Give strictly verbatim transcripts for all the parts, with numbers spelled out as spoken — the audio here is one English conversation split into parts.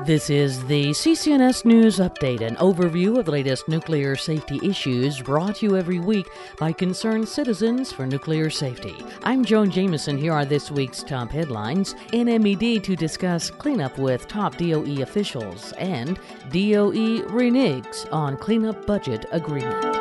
This is the C C N S News Update, an overview of the latest nuclear safety issues brought to you every week by concerned citizens for nuclear safety. I'm Joan Jameson. Here are this week's top headlines. N M E D to discuss cleanup with top D O E officials, and D O E reneges on cleanup budget agreement.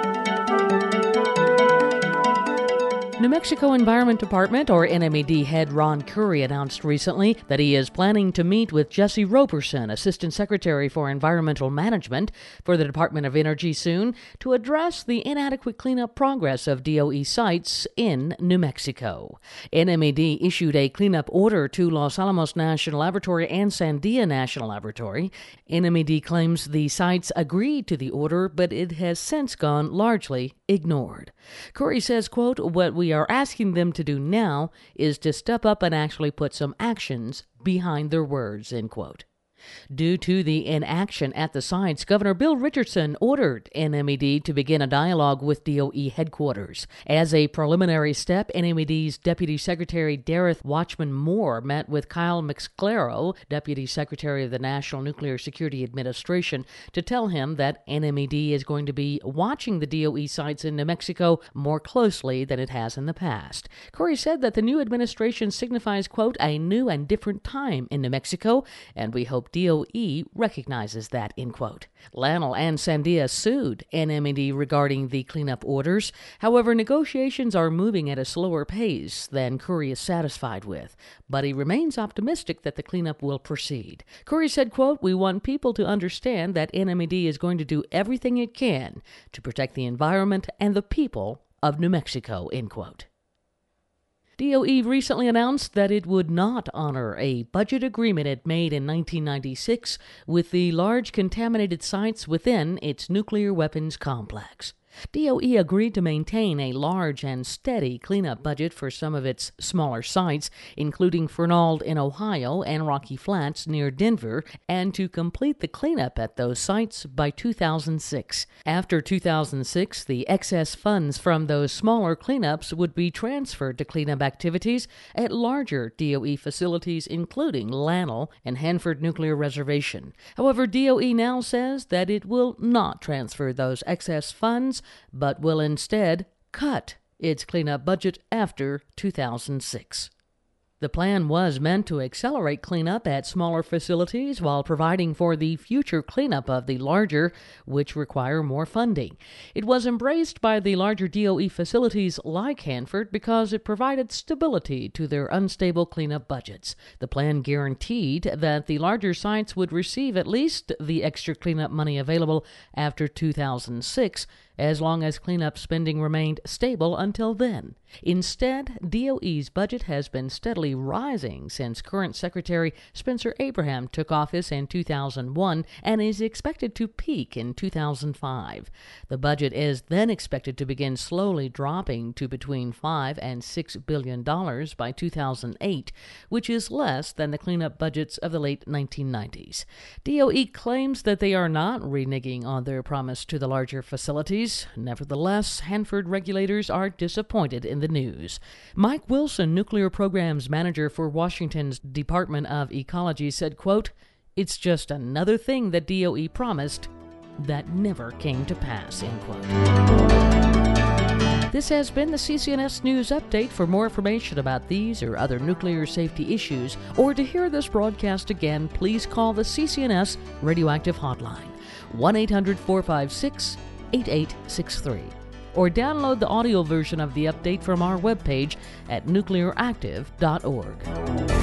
New Mexico Environment Department, or N M E D head Ron Curry, announced recently that he is planning to meet with Jesse Roberson, Assistant Secretary for Environmental Management for the Department of Energy, soon to address the inadequate cleanup progress of D O E sites in New Mexico. N M E D issued a cleanup order to Los Alamos National Laboratory and Sandia National Laboratory. N M E D claims the sites agreed to the order, but it has since gone largely ignored. Curry says, quote, "What we are asking them to do now is to step up and actually put some actions behind their words," end quote. Due to the inaction at the sites, Governor Bill Richardson ordered N M E D to begin a dialogue with D O E headquarters. As a preliminary step, N M E D's Deputy Secretary Dareth Watchman Moore met with Kyle McSclero, Deputy Secretary of the National Nuclear Security Administration, to tell him that N M E D is going to be watching the D O E sites in New Mexico more closely than it has in the past. Curry said that the new administration signifies, quote, "a new and different time in New Mexico, and we hope D O E recognizes that," end quote. Lanel and Sandia sued N M E D regarding the cleanup orders. However, negotiations are moving at a slower pace than Curry is satisfied with, but he remains optimistic that the cleanup will proceed. Curry said, quote, "We want people to understand that N M E D is going to do everything it can to protect the environment and the people of New Mexico," end quote. D O E recently announced that it would not honor a budget agreement it made in nineteen ninety-six with the large contaminated sites within its nuclear weapons complex. D O E agreed to maintain a large and steady cleanup budget for some of its smaller sites, including Fernald in Ohio and Rocky Flats near Denver, and to complete the cleanup at those sites by two thousand six. After two thousand six, the excess funds from those smaller cleanups would be transferred to cleanup activities at larger D O E facilities, including Lanel and Hanford Nuclear Reservation. However, D O E now says that it will not transfer those excess funds, but will instead cut its cleanup budget after two thousand six. The plan was meant to accelerate cleanup at smaller facilities while providing for the future cleanup of the larger, which require more funding. It was embraced by the larger D O E facilities like Hanford because it provided stability to their unstable cleanup budgets. The plan guaranteed that the larger sites would receive at least the extra cleanup money available after two thousand six, as long as cleanup spending remained stable until then. Instead, D O E's budget has been steadily rising since current Secretary Spencer Abraham took office in two thousand one and is expected to peak in two thousand five. The budget is then expected to begin slowly dropping to between five and six billion dollars by two thousand eight, which is less than the cleanup budgets of the late nineteen nineties. D O E claims that they are not reneging on their promise to the larger facilities. Nevertheless, Hanford regulators are disappointed in the news. Mike Wilson, Nuclear Programs Manager for Washington's Department of Ecology, said, quote, "It's just another thing that D O E promised that never came to pass," end quote. This has been the C C N S News Update. For more information about these or other nuclear safety issues, or to hear this broadcast again, please call the C C N S Radioactive Hotline, one eight hundred four five six eight eight six three, or download the audio version of the update from our webpage at nuclear active dot org.